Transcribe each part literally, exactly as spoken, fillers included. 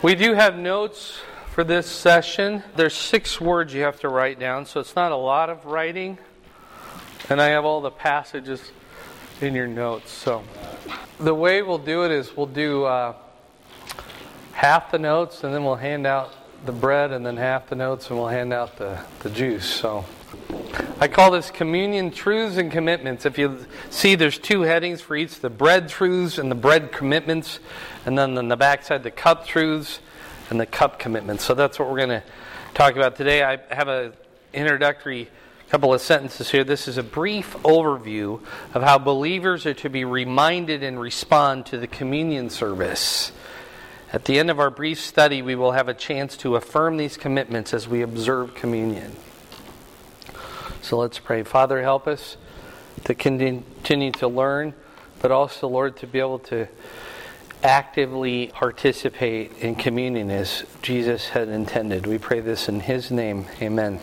We do have notes for this session. There's six words you have to write down, so it's not a lot of writing. And I have all the passages in your notes. So the way we'll do it is we'll do uh, half the notes, and then we'll hand out the bread, and then half the notes, and we'll hand out the, the juice. So I call this Communion Truths and Commitments. If you see, there's two headings for each, the bread truths and the bread commitments, and then on the backside, the cup truths and the cup commitments. So that's what we're going to talk about today. I have an introductory couple of sentences here. This is a brief overview of how believers are to be reminded and respond to the communion service. At the end of our brief study, we will have a chance to affirm these commitments as we observe communion. So let's pray. Father, help us to continue to learn, but also, Lord, to be able to actively participate in communion as Jesus had intended. We pray this in His name. Amen.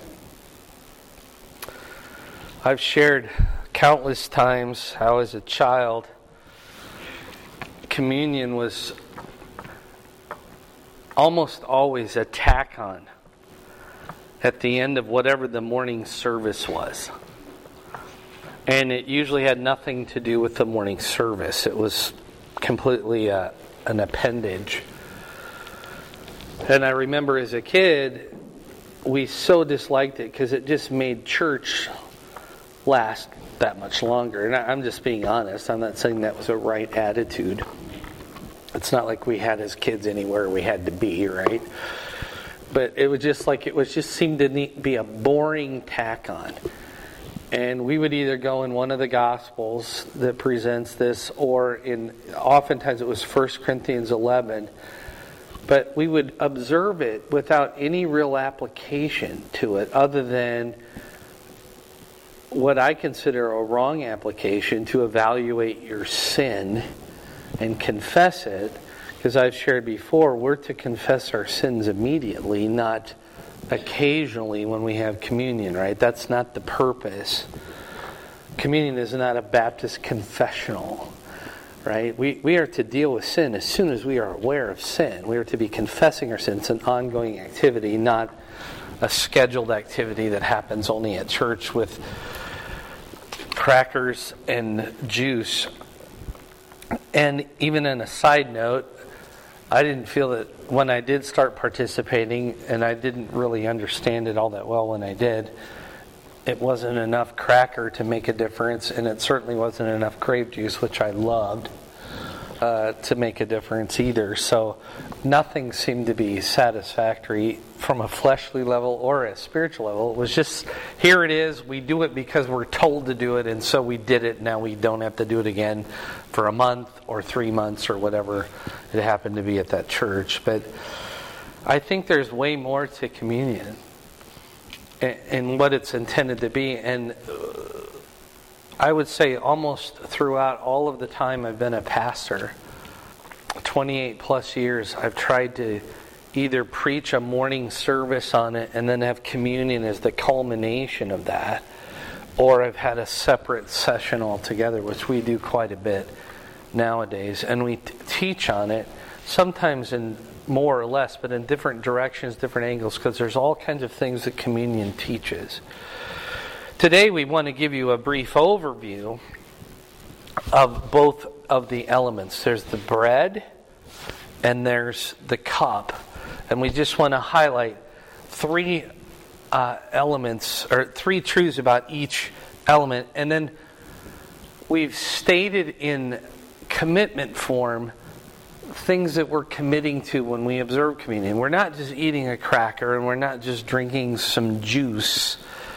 I've shared countless times how as a child, communion was almost always a tack on at the end of whatever the morning service was. And it usually had nothing to do with the morning service. It was completely uh, an appendage. And I remember as a kid, we so disliked it because it just made church last that much longer. And I'm just being honest. I'm not saying that was a right attitude. It's not like we had as kids anywhere we had to be, right? But it was just like it was just seemed to be a boring tack on. And we would either go in one of the Gospels that presents this, or in oftentimes it was First Corinthians eleven. But we would observe it without any real application to it, other than what I consider a wrong application to evaluate your sin and confess it. Because I've shared before, we're to confess our sins immediately, not occasionally when we have communion, right? That's not the purpose. Communion is not a Baptist confessional, right? We we are to deal with sin as soon as we are aware of sin. We are to be confessing our sins. It's an ongoing activity, not a scheduled activity that happens only at church with crackers and juice. And even in a side note, I didn't feel that when I did start participating, and I didn't really understand it all that well when I did, it wasn't enough cracker to make a difference, and it certainly wasn't enough grape juice, which I loved, uh, to make a difference either. So nothing seemed to be satisfactory from a fleshly level or a spiritual level. It was just, here it is, we do it because we're told to do it, and so we did it. Now we don't have to do it again for a month or three months or whatever it happened to be at that church. But I think there's way more to communion and what it's intended to be. And I would say almost throughout all of the time I've been a pastor, twenty-eight plus years, I've tried to either preach a morning service on it and then have communion as the culmination of that, or I've had a separate session altogether, which we do quite a bit nowadays, and we t- teach on it, sometimes in more or less, but in different directions, different angles, because there's all kinds of things that communion teaches. Today we want to give you a brief overview of both of the elements. There's the bread and there's the cup. And we just want to highlight three uh, elements, or three truths about each element. And then we've stated in commitment form things that we're committing to when we observe communion. We're not just eating a cracker, and we're not just drinking some juice.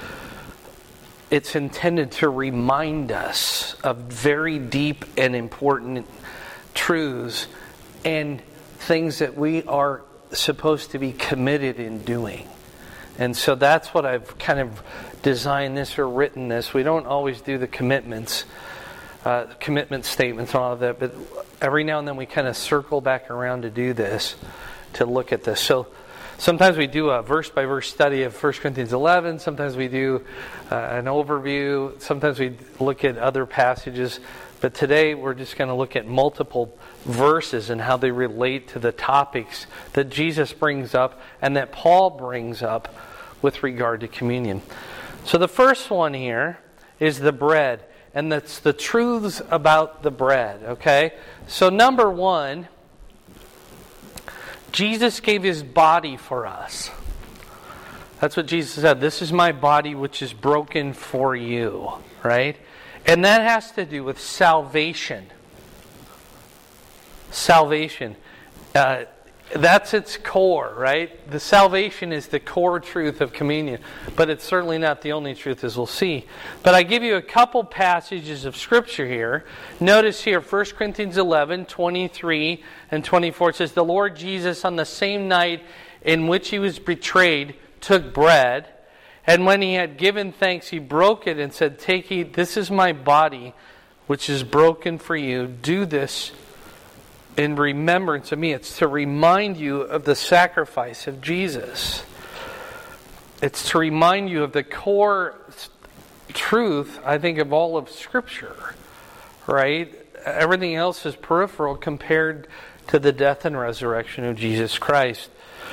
It's intended to remind us of very deep and important truths and things that we are supposed to be committed in doing. And so that's what I've kind of designed this or written this. We don't always do the commitments, uh, commitment statements and all of that, but every now and then we kind of circle back around to do this, to look at this. So sometimes we do a verse-by-verse study of First Corinthians eleven. Sometimes we do uh, an overview. Sometimes we look at other passages. But today we're just going to look at multiple verses and how they relate to the topics that Jesus brings up and that Paul brings up with regard to communion. So the first one here is the bread. And that's the truths about the bread. Okay? So number one, Jesus gave His body for us. That's what Jesus said. This is my body which is broken for you. Right? And that has to do with salvation. Salvation. Uh, that's its core, right? The salvation is the core truth of communion. But it's certainly not the only truth, as we'll see. But I give you a couple passages of Scripture here. Notice here, First Corinthians eleven, twenty-three and twenty-four. It says, the Lord Jesus, on the same night in which He was betrayed, took bread. And when He had given thanks, He broke it and said, take, eat, this is my body, which is broken for you. Do this in remembrance of me. It's to remind you of the sacrifice of Jesus. It's to remind you of the core truth, I think, of all of Scripture. Right? Everything else is peripheral compared to the death and resurrection of Jesus Christ.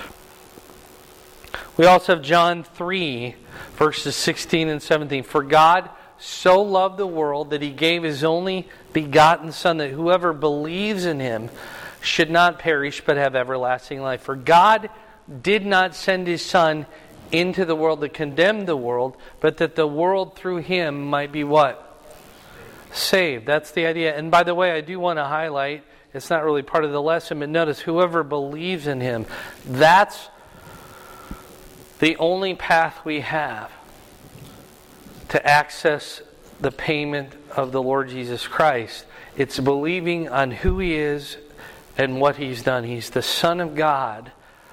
We also have John three, verses sixteen and seventeen. For God so loved the world that He gave His only begotten Son, that whoever believes in Him should not perish but have everlasting life. For God did not send His Son into the world to condemn the world, but that the world through Him might be what? Saved. That's the idea. And by the way, I do want to highlight, it's not really part of the lesson, but notice, whoever believes in Him, that's the only path we have to access the payment of the Lord Jesus Christ. It's believing on who He is and what He's done. He's the Son of God,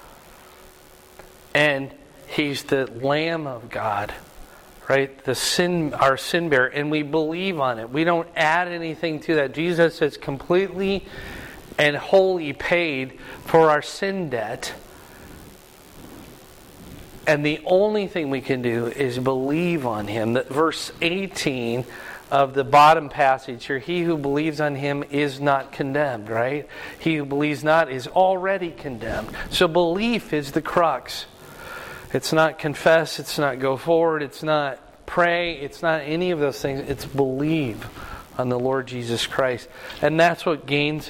and He's the Lamb of God, right? The sin, our sin bearer, and we believe on it. We don't add anything to that. Jesus has completely and wholly paid for our sin debt. And the only thing we can do is believe on Him. That verse eighteen of the bottom passage here, he who believes on Him is not condemned, right? He who believes not is already condemned. So belief is the crux. It's not confess, it's not go forward, it's not pray, it's not any of those things. It's believe on the Lord Jesus Christ. And that's what gains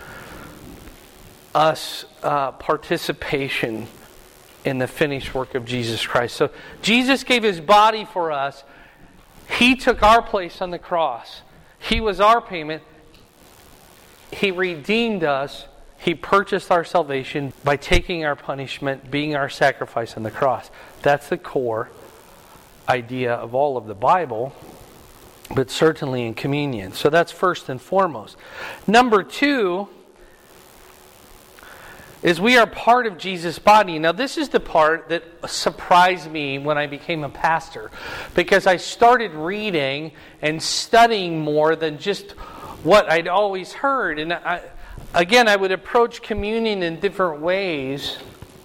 us uh, participation in the finished work of Jesus Christ. So Jesus gave His body for us. He took our place on the cross. He was our payment. He redeemed us. He purchased our salvation by taking our punishment, being our sacrifice on the cross. That's the core idea of all of the Bible, but certainly in communion. So that's first and foremost. Number two is we are part of Jesus' body. Now this is the part that surprised me when I became a pastor, because I started reading and studying more than just what I'd always heard. And I, again, I would approach communion in different ways.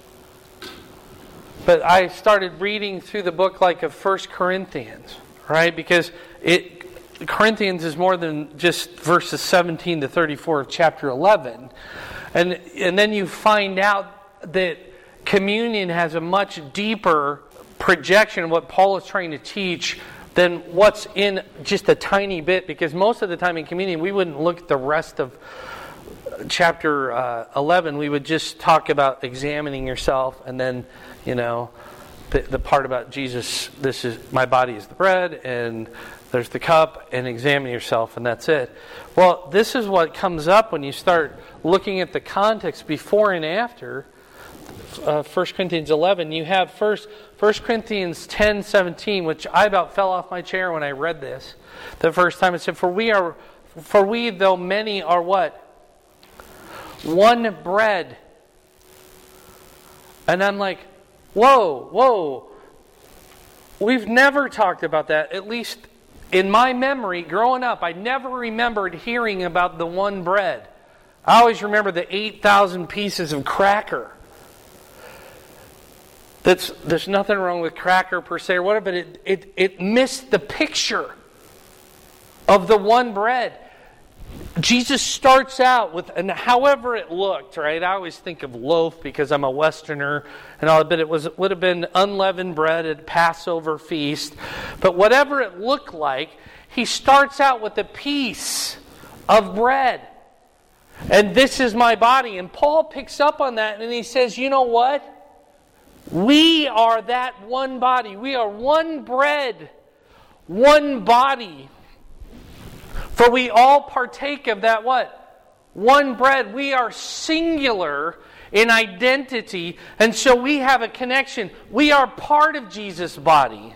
But I started reading through the book like of First Corinthians, right? Because it Corinthians is more than just verses seventeen to thirty-four of chapter eleven. And and then you find out that communion has a much deeper projection of what Paul is trying to teach than what's in just a tiny bit. Because most of the time in communion, we wouldn't look at the rest of chapter uh, eleven. We would just talk about examining yourself, and then, you know, the, the part about Jesus, this is my body is the bread, and there's the cup, and examine yourself, and that's it. Well, this is what comes up when you start looking at the context before and after uh, First Corinthians eleven. You have first First Corinthians ten seventeen, which I about fell off my chair when I read this the first time. It said, "For we are, for we though many are what? One bread." And I'm like, whoa, whoa. We've never talked about that, at least in my memory, growing up. I never remembered hearing about the one bread. I always remember the eight thousand pieces of cracker. That's, there's nothing wrong with cracker per se or whatever, but it, it, it missed the picture of the one bread. Jesus starts out with, and however it looked, right? I always think of loaf because I'm a Westerner and all, but it was it would have been unleavened bread at Passover feast. But whatever it looked like, he starts out with a piece of bread. And this is my body. And Paul picks up on that and he says, you know what? We are that one body. We are one bread, one body. For we all partake of that what? One bread. We are singular in identity, and so we have a connection. We are part of Jesus' body.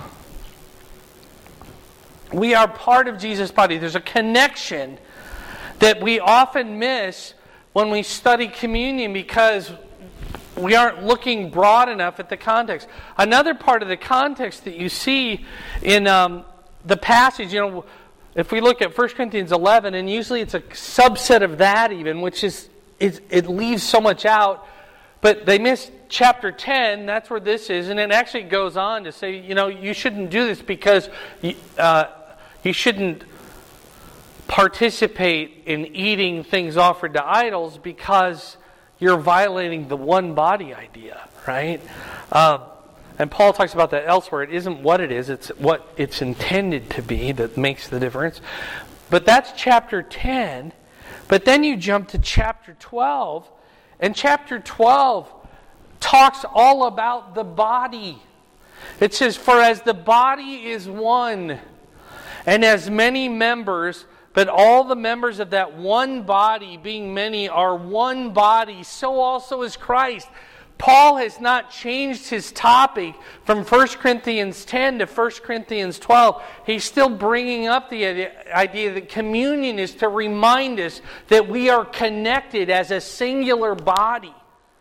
We are part of Jesus' body. There's a connection that we often miss when we study communion because we aren't looking broad enough at the context. Another part of the context that you see in um, the passage, you know, if we look at First Corinthians eleven, and usually it's a subset of that even, which is, is it leaves so much out, but they miss chapter ten, that's where this is, and it actually goes on to say, you know, you shouldn't do this because you, uh, you shouldn't participate in eating things offered to idols because you're violating the one body idea, right? Um, And Paul talks about that elsewhere. It isn't what it is, it's what it's intended to be that makes the difference. But that's chapter ten. But then you jump to chapter twelve. And chapter twelve talks all about the body. It says, for as the body is one, and as many members, but all the members of that one body, being many, are one body, so also is Christ. Paul has not changed his topic from First Corinthians ten to First Corinthians twelve. He's still bringing up the idea that communion is to remind us that we are connected as a singular body.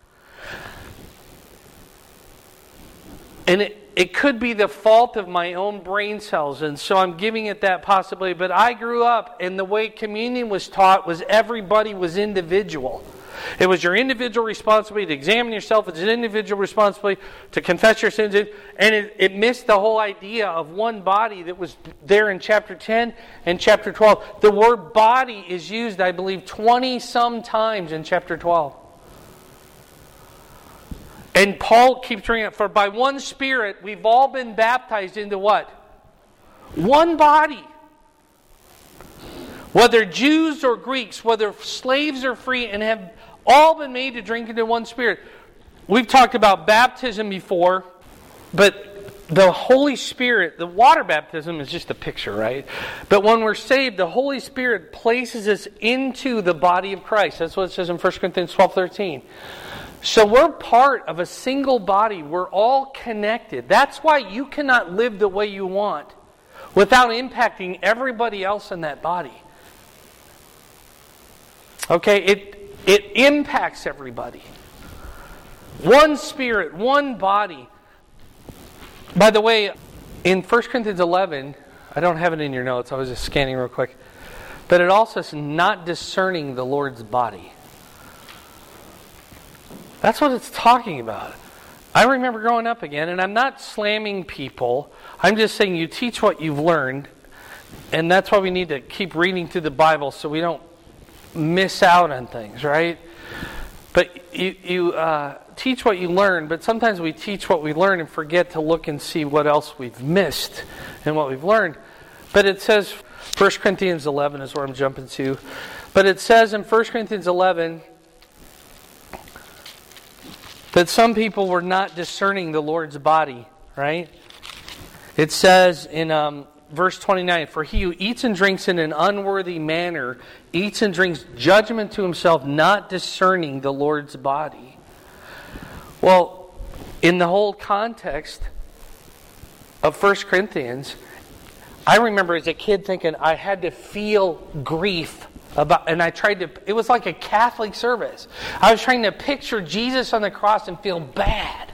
And it, it could be the fault of my own brain cells, and so I'm giving it that possibility. But I grew up, and the way communion was taught was everybody was individual. It was your individual responsibility to examine yourself. It's an individual responsibility to confess your sins. And it, it missed the whole idea of one body that was there in chapter ten and chapter twelve. The word body is used, I believe, twenty-some times in chapter twelve. And Paul keeps bringing it, for by one Spirit we've all been baptized into what? One body. Whether Jews or Greeks, whether slaves or free, and have all been made to drink into one Spirit. We've talked about baptism before, but the Holy Spirit, the water baptism is just a picture, right? But when we're saved, the Holy Spirit places us into the body of Christ. That's what it says in First Corinthians twelve thirteen. So we're part of a single body. We're all connected. That's why you cannot live the way you want without impacting everybody else in that body. Okay, it it impacts everybody. One Spirit, one body. By the way, in First Corinthians eleven, I don't have it in your notes, I was just scanning real quick, but it also says not discerning the Lord's body. That's what it's talking about. I remember growing up again, and I'm not slamming people, I'm just saying you teach what you've learned, and that's why we need to keep reading through the Bible so we don't miss out on things, right? But you, you uh, teach what you learn, but sometimes we teach what we learn and forget to look and see what else we've missed and what we've learned. But it says, First Corinthians eleven is where I'm jumping to, but it says in First Corinthians eleven that some people were not discerning the Lord's body, right? It says in um, verse twenty-nine, for he who eats and drinks in an unworthy manner eats and drinks judgment to himself, not discerning the Lord's body. Well, in the whole context of First Corinthians, I remember as a kid thinking I had to feel grief about, and I tried to, it was like a Catholic service. I was trying to picture Jesus on the cross and feel bad.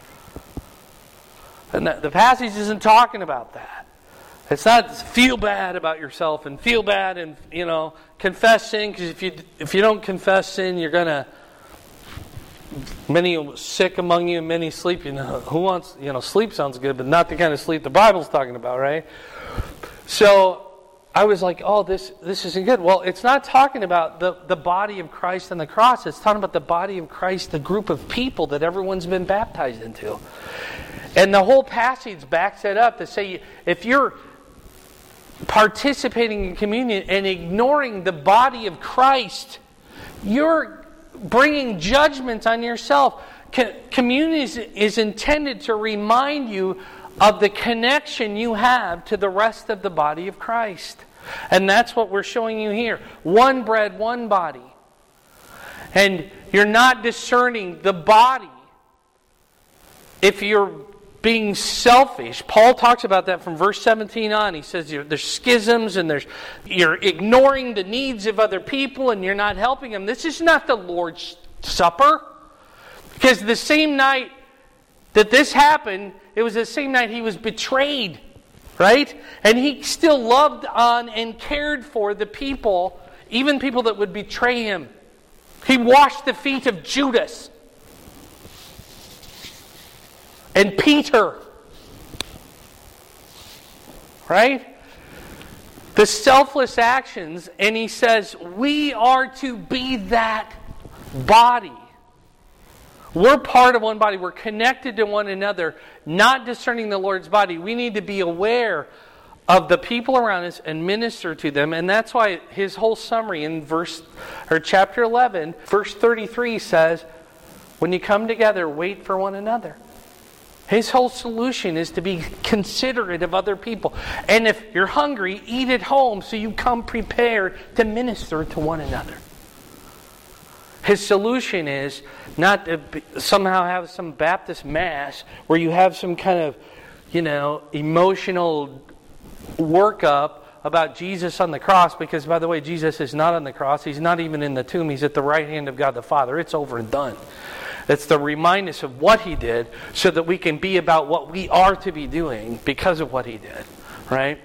And the, the passage isn't talking about that. It's not feel bad about yourself and feel bad and, you know, confess sin, because if you if you don't confess sin, you're gonna, many sick among you and many sleep. You know, who wants, you know, sleep sounds good, but not the kind of sleep the Bible's talking about, right? So I was like, oh, this this isn't good. Well, it's not talking about the, the body of Christ on the cross. It's talking about the body of Christ, the group of people that everyone's been baptized into. And the whole passage backs it up to say, if you're participating in communion and ignoring the body of Christ, you're bringing judgment on yourself. Communion is, is intended to remind you of the connection you have to the rest of the body of Christ. And that's what we're showing you here. One bread, one body. And you're not discerning the body if you're being selfish. Paul talks about that from verse seventeen on. He says there's schisms and there's you're ignoring the needs of other people and you're not helping them. This is not the Lord's Supper. Because the same night that this happened, it was the same night he was betrayed. Right? And he still loved on and cared for the people, even people that would betray him. He washed the feet of Judas and Peter. Right? The selfless actions, and he says, we are to be that body. We're part of one body. We're connected to one another, not discerning the Lord's body. We need to be aware of the people around us and minister to them. And that's why his whole summary in verse or chapter eleven, verse thirty-three says, when you come together, wait for one another. His whole solution is to be considerate of other people. And if you're hungry, eat at home so you come prepared to minister to one another. His solution is not to somehow have some Baptist mass where you have some kind of, you know, emotional workup about Jesus on the cross. Because, by the way, Jesus is not on the cross. He's not even in the tomb. He's at the right hand of God the Father. It's over and done. It's to remind us of what He did so that we can be about what we are to be doing because of what He did. Right?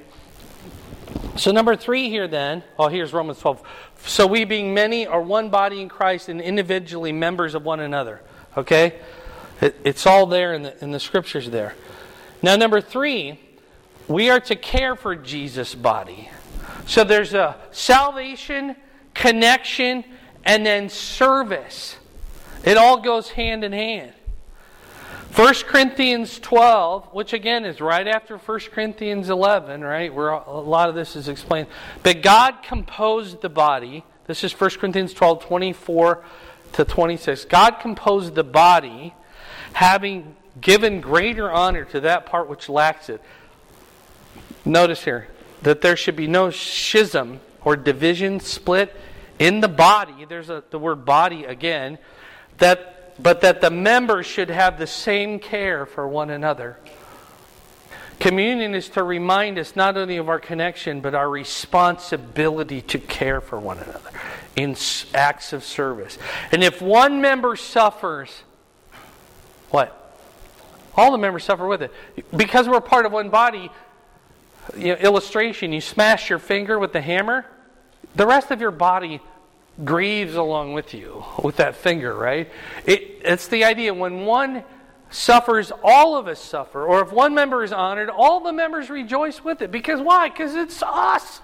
So number three here then, oh here's Romans twelve. So we being many are one body in Christ and individually members of one another. Okay? It, it's all there in the, in the scriptures there. Now number three, we are to care for Jesus' body. So there's a salvation, connection, and then service. It all goes hand in hand. First Corinthians twelve, which again is right after First Corinthians eleven, right? Where a lot of this is explained. But God composed the body. This is First Corinthians twelve, twenty-four to twenty-six. God composed the body, having given greater honor to that part which lacks it. Notice here that there should be no schism or division, split in the body. There's a, the word body again. That But that the members should have the same care for one another. Communion is to remind us not only of our connection, but our responsibility to care for one another in acts of service. And if one member suffers, what? All the members suffer with it. Because we're part of one body, you know, illustration, you smash your finger with the hammer, the rest of your body grieves along with you, with that finger, right? It, it's the idea when one suffers, all of us suffer. Or if one member is honored, all the members rejoice with it. Because why? Because it's us.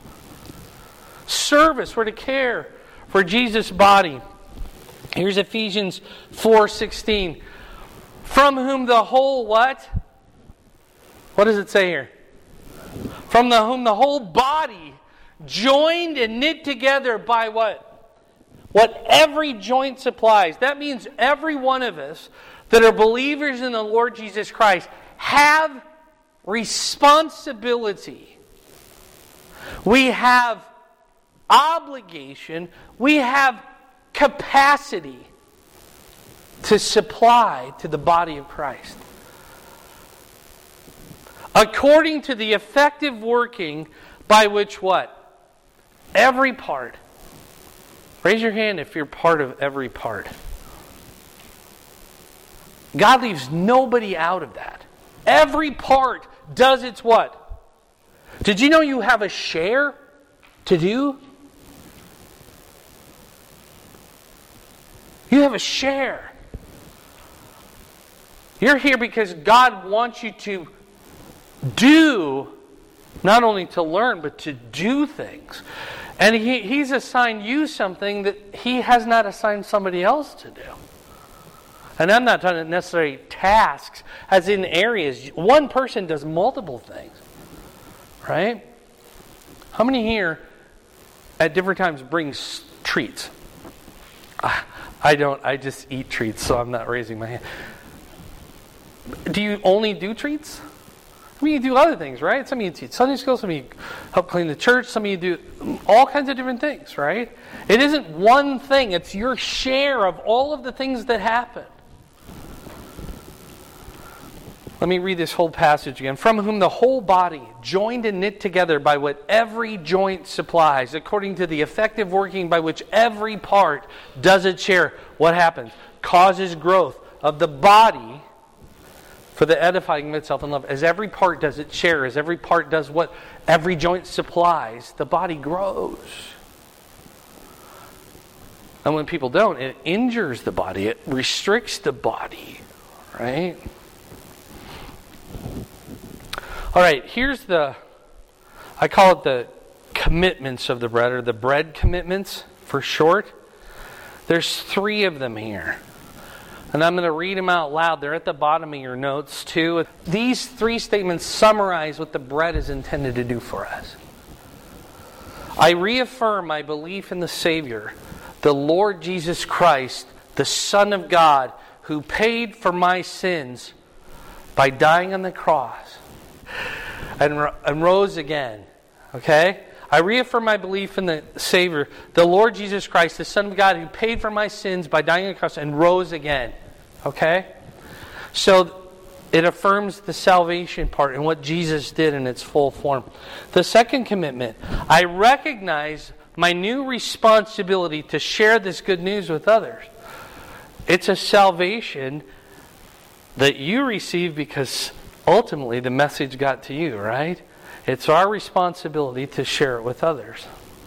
Service, we're to care for Jesus' body. Here's Ephesians four sixteen. From whom the whole what? What does it say here? From the whom the whole body joined and knit together by what? What every joint supplies. That means every one of us that are believers in the Lord Jesus Christ have responsibility. We have obligation. We have capacity to supply to the body of Christ. According to the effective working by which what? Every part. Raise your hand if you're part of every part. God leaves nobody out of that. Every part does its what? Did you know you have a share to do? You have a share. You're here because God wants you to do Not only to learn, but to do things. And he, He's assigned you something that He has not assigned somebody else to do. And I'm not talking necessarily tasks, as in areas. One person does multiple things. Right? How many here at different times bring treats? I don't. I just eat treats, so I'm not raising my hand. Do you only do treats? I mean, you do other things, right? Some of you teach Sunday school, some of you help clean the church, some of you do all kinds of different things, right? It isn't one thing. It's your share of all of the things that happen. Let me read this whole passage again. From whom the whole body, joined and knit together by what every joint supplies, according to the effective working by which every part does its share, what happens? Causes growth of the body for the edifying of itself in love. As every part does its share, as every part does what every joint supplies, the body grows. And when people don't, it injures the body. It restricts the body. Right? All right, here's the, I call it the commitments of the bread, or the bread commitments for short. There's three of them here. And I'm going to read them out loud. They're at the bottom of your notes too. These three statements summarize what the bread is intended to do for us. I reaffirm my belief in the Savior, the Lord Jesus Christ, the Son of God, who paid for my sins by dying on the cross and, and rose again. Okay? I reaffirm my belief in the Savior, the Lord Jesus Christ, the Son of God, who paid for my sins by dying on the cross and rose again. Okay? So it affirms the salvation part and what Jesus did in its full form. The second commitment, I recognize my new responsibility to share this good news with others. It's a salvation that you receive because ultimately the message got to you, right? It's our responsibility to share it with others.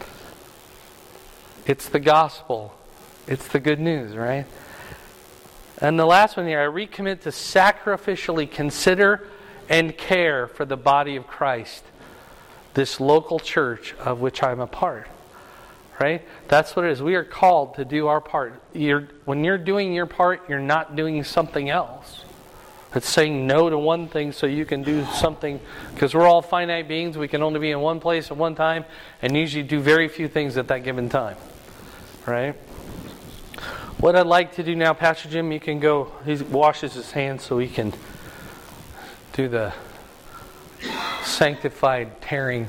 It's the gospel. It's the good news, right? And the last one here, I recommit to sacrificially consider and care for the body of Christ, this local church of which I'm a part. Right? That's what it is. We are called to do our part. You're, when you're doing your part, you're not doing something else. It's saying no to one thing so you can do something, because we're all finite beings. We can only be in one place at one time and usually do very few things at that given time. Right? What I'd like to do now, Pastor Jim, you can go, he washes his hands so he can do the sanctified tearing.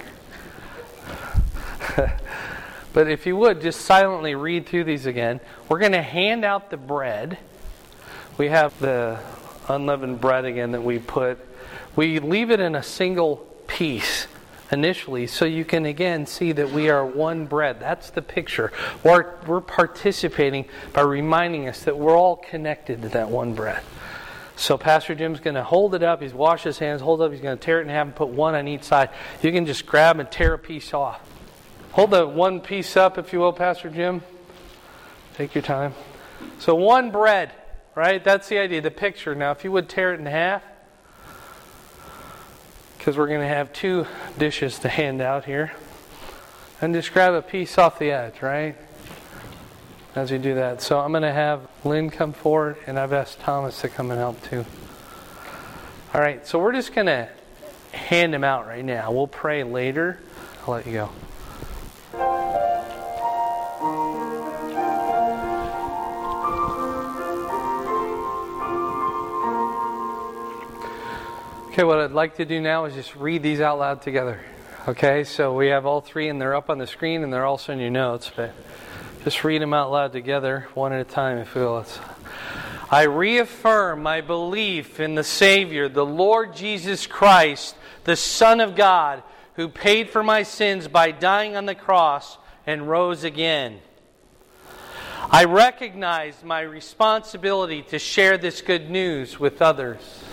But if you would, just silently read through these again. We're going to hand out the bread. We have the unleavened bread again that we put. We leave it in a single piece initially so you can again see that we are one bread. That's the picture. We're, we're participating by reminding us that we're all connected to that one bread. So Pastor Jim's going to hold it up. He's washed his hands, hold it up. He's going to tear it in half and put one on each side. You can just grab and tear a piece off. Hold the one piece up, if you will, Pastor Jim. Take your time. So one bread, right? That's the idea, the picture. Now, if you would tear it in half, because we're going to have two dishes to hand out here. And just grab a piece off the edge, right? As you do that. So I'm going to have Lynn come forward, and I've asked Thomas to come and help too. All right, so we're just going to hand them out right now. We'll pray later. I'll let you go. Okay, what I'd like to do now is just read these out loud together. Okay, so we have all three and they're up on the screen and they're also in your notes, but just read them out loud together, one at a time if you will. It's, I reaffirm my belief in the Savior, the Lord Jesus Christ, the Son of God, who paid for my sins by dying on the cross and rose again. I recognize my responsibility to share this good news with others.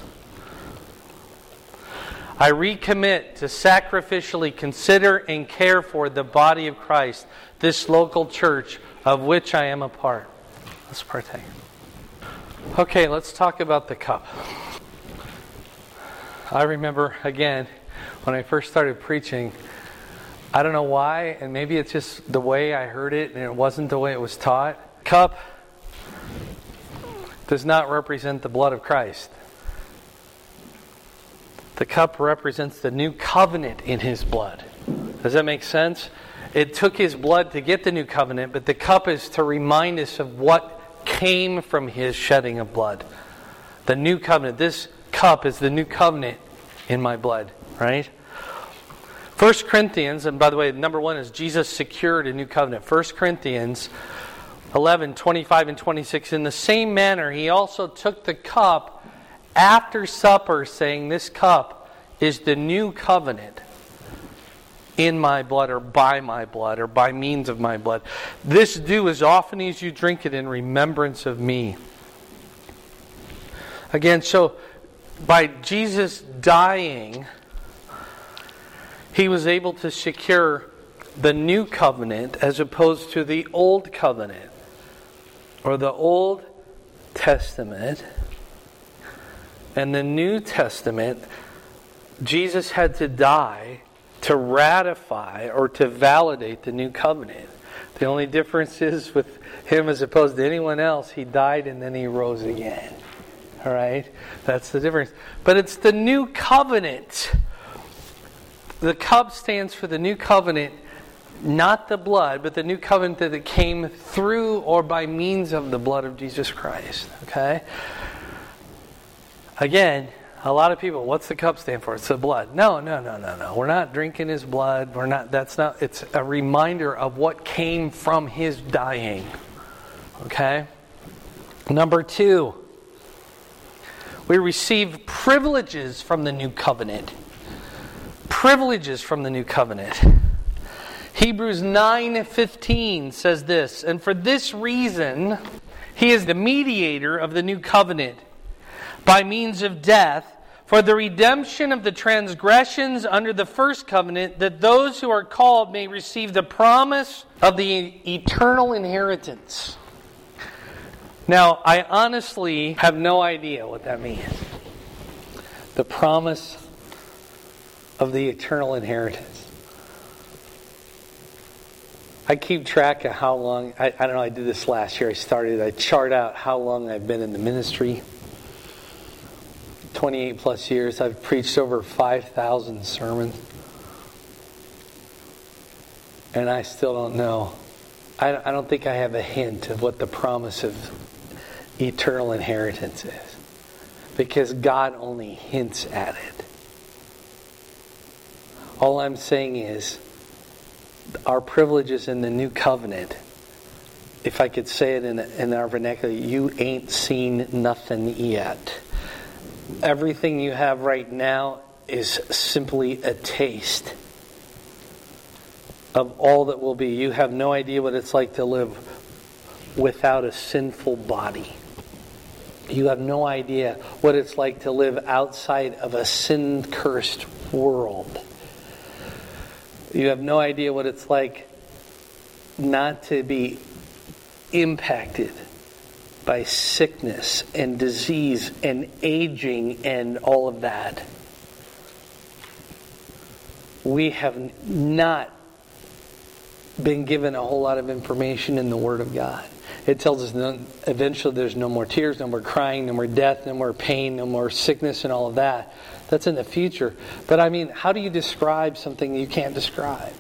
I recommit to sacrificially consider and care for the body of Christ, this local church of which I am a part. Let's partake. Okay, let's talk about the cup. I remember, again, when I first started preaching, I don't know why, and maybe it's just the way I heard it and it wasn't the way it was taught. Cup does not represent the blood of Christ. The cup represents the new covenant in His blood. Does that make sense? It took His blood to get the new covenant, but the cup is to remind us of what came from His shedding of blood. The new covenant. This cup is the new covenant in my blood, right? First Corinthians, and by the way, number one is Jesus secured a new covenant. First Corinthians eleven, twenty-five and twenty-six. In the same manner, He also took the cup after supper, saying, "This cup is the new covenant in my blood," or by my blood, or by means of my blood. "This do as often as you drink it in remembrance of me." Again, so by Jesus dying, He was able to secure the new covenant as opposed to the old covenant, or the Old Testament. And the New Testament, Jesus had to die to ratify or to validate the new covenant. The only difference is with Him as opposed to anyone else, He died and then He rose again. All right? That's the difference. But it's the new covenant. The cup stands for the new covenant, not the blood, but the new covenant that it came through or by means of the blood of Jesus Christ. Okay? Again, a lot of people, what's the cup stand for? It's the blood. No, no, no, no, no. We're not drinking His blood. We're not. That's not. It's a reminder of what came from His dying. Okay? Number two, we receive privileges from the new covenant. Privileges from the new covenant. Hebrews nine fifteen says this, "And for this reason, He is the mediator of the new covenant, by means of death, for the redemption of the transgressions under the first covenant, that those who are called may receive the promise of the eternal inheritance." Now, I honestly have no idea what that means. The promise of the eternal inheritance. I keep track of how long, I, I don't know, I did this last year. I started, I chart out how long I've been in the ministry. twenty-eight plus years. I've preached over five thousand sermons. And I still don't know. I, I don't think I have a hint of what the promise of eternal inheritance is. Because God only hints at it. All I'm saying is, our privileges in the new covenant, if I could say it in, in our vernacular, you ain't seen nothing yet. Everything you have right now is simply a taste of all that will be. You have no idea what it's like to live without a sinful body. You have no idea what it's like to live outside of a sin-cursed world. You have no idea what it's like not to be impacted by sickness and disease and aging and all of that. We have not been given a whole lot of information in the Word of God. It tells us no, eventually there's no more tears, no more crying, no more death, no more pain, no more sickness and all of that. That's in the future. But I mean, how do you describe something you can't describe?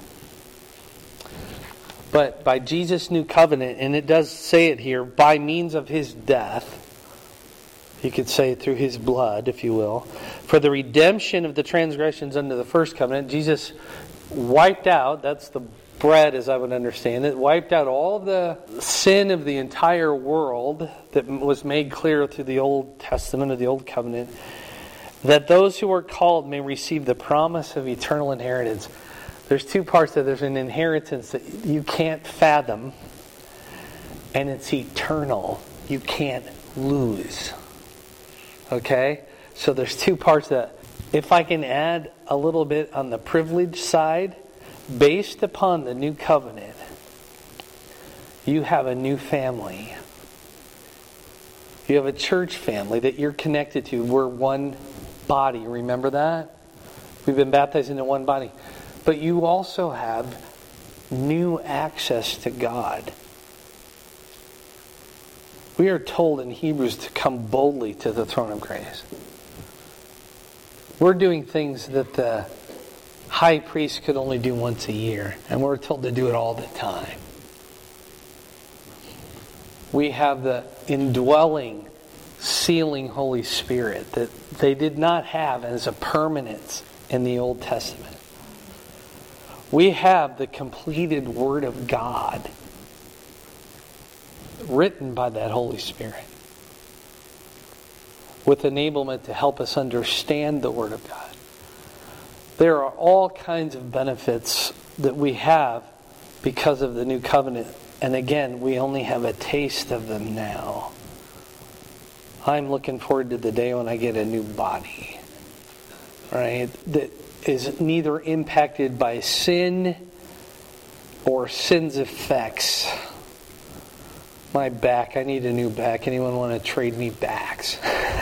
But by Jesus' new covenant, and it does say it here, by means of His death, you could say through His blood, if you will, for the redemption of the transgressions under the first covenant, Jesus wiped out, that's the bread as I would understand it, wiped out all the sin of the entire world that was made clear through the Old Testament or the Old Covenant, that those who are called may receive the promise of eternal inheritance. There's two parts to it. There's an inheritance that you can't fathom, and it's eternal. You can't lose. Okay? So there's two parts to that. If I can add a little bit on the privilege side, based upon the new covenant, you have a new family. You have a church family that you're connected to. We're one body. Remember that? We've been baptized into one body. But you also have new access to God. We are told in Hebrews to come boldly to the throne of grace. We're doing things that the high priest could only do once a year, and we're told to do it all the time. We have the indwelling, sealing Holy Spirit that they did not have as a permanence in the Old Testament. We have the completed Word of God written by that Holy Spirit with enablement to help us understand the Word of God. There are all kinds of benefits that we have because of the new covenant. And again, we only have a taste of them now. I'm looking forward to the day when I get a new body. Right? That is neither impacted by sin or sin's effects. My back, I need a new back. Anyone want to trade me backs?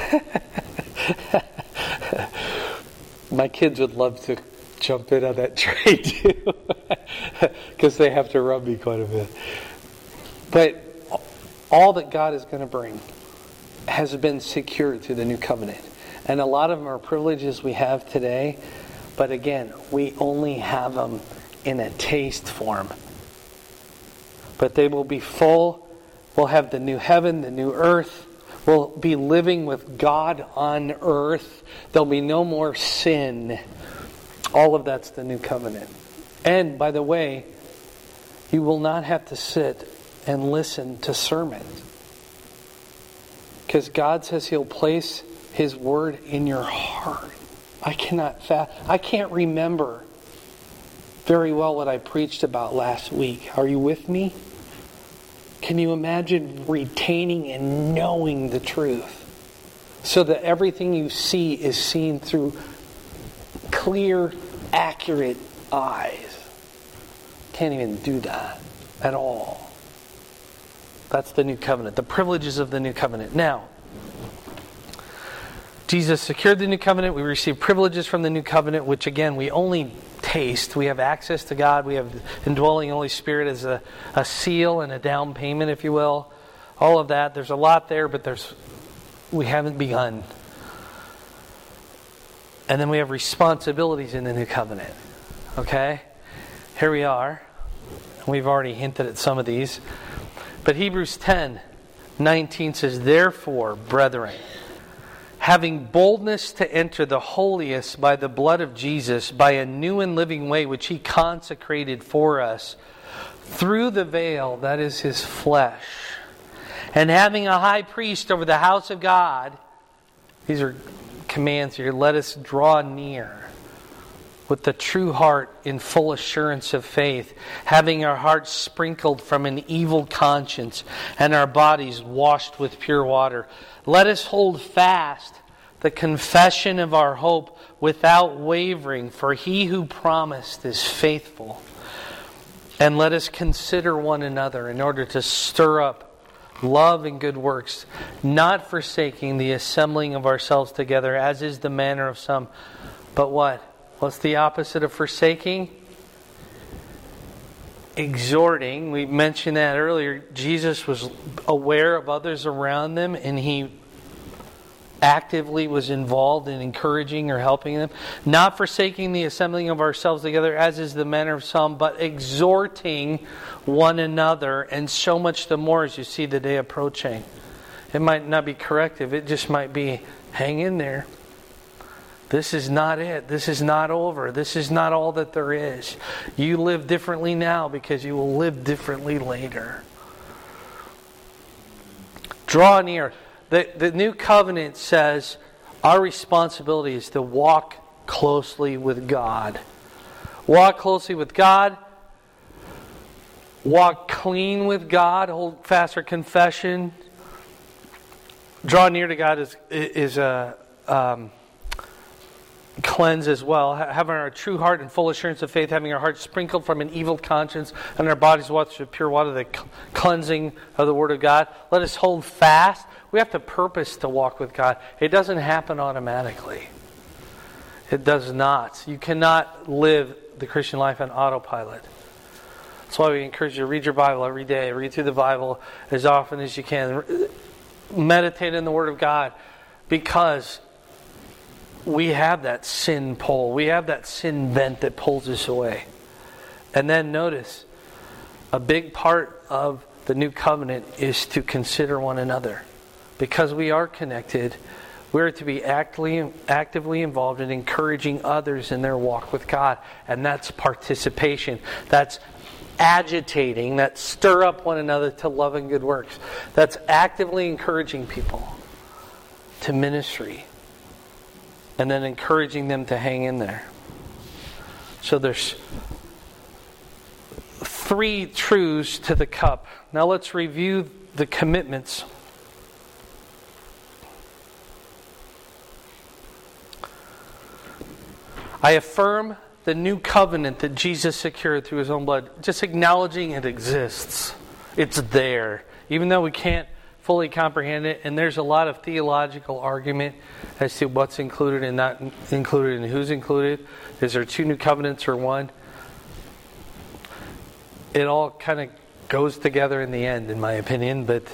My kids would love to jump in on that trade too. Because they have to rub me quite a bit. But all that God is going to bring has been secured through the new covenant. And a lot of them are privileges we have today. But again, we only have them in a taste form. But they will be full. We'll have the new heaven, the new earth. We'll be living with God on earth. There'll be no more sin. All of that's the new covenant. And, by the way, you will not have to sit and listen to sermons. Because God says He'll place His Word in your heart. I cannot fa- I can't remember very well what I preached about last week. Are you with me? Can you imagine retaining and knowing the truth so that everything you see is seen through clear, accurate eyes? Can't even do that at all. That's the new covenant. The privileges of the new covenant. Now, Jesus secured the new covenant. We receive privileges from the new covenant, which again, we only taste. We have access to God. We have indwelling Holy Spirit as a, a seal and a down payment, if you will. All of that. There's a lot there, but there's we haven't begun. And then we have responsibilities in the new covenant. Okay? Here we are. We've already hinted at some of these. But Hebrews ten nineteen says, "Therefore, brethren, having boldness to enter the holiest by the blood of Jesus, by a new and living way which He consecrated for us, through the veil, that is His flesh, and having a high priest over the house of God," these are commands here, "let us draw near with the true heart in full assurance of faith, having our hearts sprinkled from an evil conscience and our bodies washed with pure water. Let us hold fast the confession of our hope without wavering, for He who promised is faithful. And let us consider one another in order to stir up love and good works, not forsaking the assembling of ourselves together, as is the manner of some." But what? What's the opposite of forsaking? Exhorting. We mentioned that earlier. Jesus was aware of others around them, and He actively was involved in encouraging or helping them. Not forsaking the assembling of ourselves together, as is the manner of some, but exhorting one another, and so much the more as you see the day approaching. It might not be corrective. It just might be, hang in there. This is not it. This is not over. This is not all that there is. You live differently now because you will live differently later. Draw near. The, the new covenant says our responsibility is to walk closely with God. Walk closely with God. Walk clean with God. Hold fast our confession. Draw near to God is, is a... Um, cleanse as well, having our true heart and full assurance of faith, having our hearts sprinkled from an evil conscience and our bodies washed with pure water, the cleansing of the Word of God. Let us hold fast. We have to purpose to walk with God. It doesn't happen automatically. It does not. You cannot live the Christian life on autopilot. That's why we encourage you to read your Bible every day. Read through the Bible as often as you can. Meditate in the Word of God, because we have that sin pull. We have that sin bent that pulls us away. And then notice, a big part of the new covenant is to consider one another. Because we are connected, we're to be actively, actively involved in encouraging others in their walk with God. And that's participation. That's agitating, that stir up one another to love and good works. That's actively encouraging people to ministry. And then encouraging them to hang in there. So there's three truths to the cup. Now let's review the commitments. I affirm the new covenant that Jesus secured through His own blood. Just acknowledging it exists. It's there. Even though we can't fully comprehend it, and there's a lot of theological argument as to what's included and not included and who's included. Is there two new covenants or one? It all kind of goes together in the end, in my opinion, but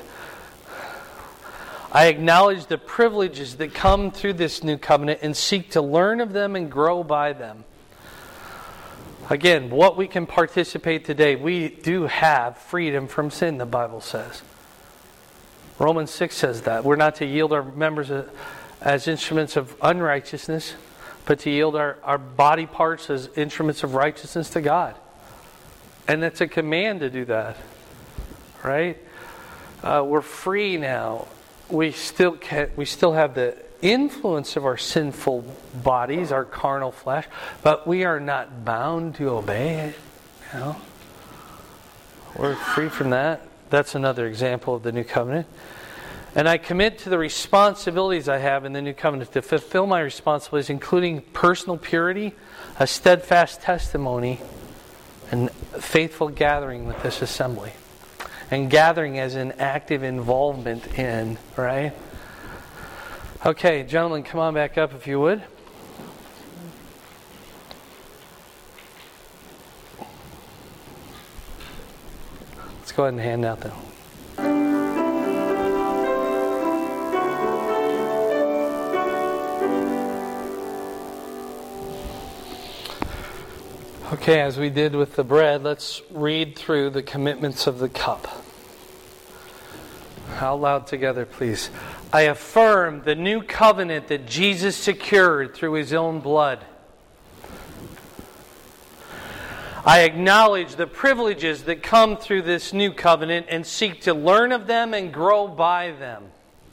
I acknowledge the privileges that come through this new covenant and seek to learn of them and grow by them. Again, what we can participate today, we do have freedom from sin, the Bible says. Romans six says that. We're not to yield our members as instruments of unrighteousness, but to yield our, our body parts as instruments of righteousness to God. And it's a command to do that. Right? Uh, we're free now. We still can, we still have the influence of our sinful bodies, our carnal flesh, but we are not bound to obey it. You know? We're free from that. That's another example of the new covenant. And I commit to the responsibilities I have in the new covenant to fulfill my responsibilities, including personal purity, a steadfast testimony, and faithful gathering with this assembly. And gathering as an active involvement in, right? Okay, gentlemen, come on back up if you would. Let's go ahead and hand out them. Okay, as we did with the bread, let's read through the commitments of the cup. Out loud together, please. I affirm the new covenant that Jesus secured through His own blood. I acknowledge the privileges that come through this new covenant and seek to learn of them and grow by them.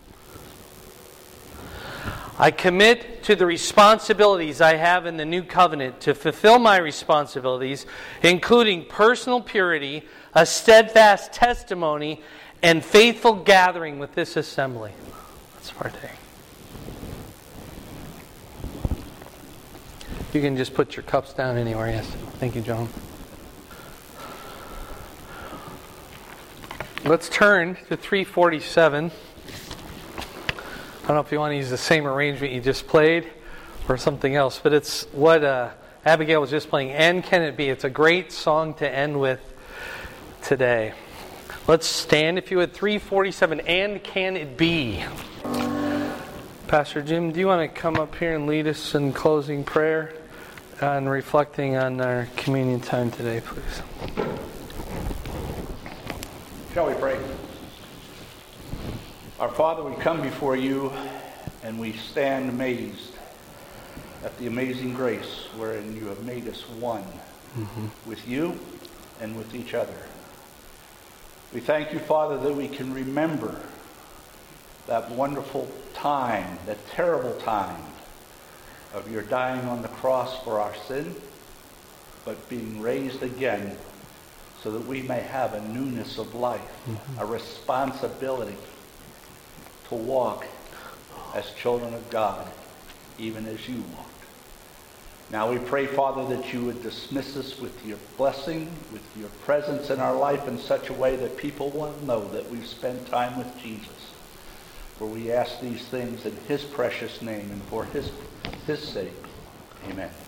I commit to the responsibilities I have in the new covenant to fulfill my responsibilities, including personal purity, a steadfast testimony, and faithful gathering with this assembly. Let's partake. You can just put your cups down anywhere, yes. Thank you, John. Let's turn to three forty-seven. I don't know if you want to use the same arrangement you just played or something else, but it's what uh, Abigail was just playing. And Can It Be? It's a great song to end with today. Let's stand, if you would, three forty-seven, And Can It Be? Pastor Jim, do you want to come up here and lead us in closing prayer and reflecting on our communion time today, please? Shall we pray? Our Father, we come before you and we stand amazed at the amazing grace wherein you have made us one mm-hmm. with you and with each other. We thank you, Father, that we can remember that wonderful time, that terrible time of your dying on the cross for our sin, but being raised again so that we may have a newness of life, mm-hmm. a responsibility to walk as children of God, even as you walked. Now we pray, Father, that you would dismiss us with your blessing, with your presence in our life in such a way that people will know that we've spent time with Jesus. For we ask these things in his precious name and for his, his sake. Amen.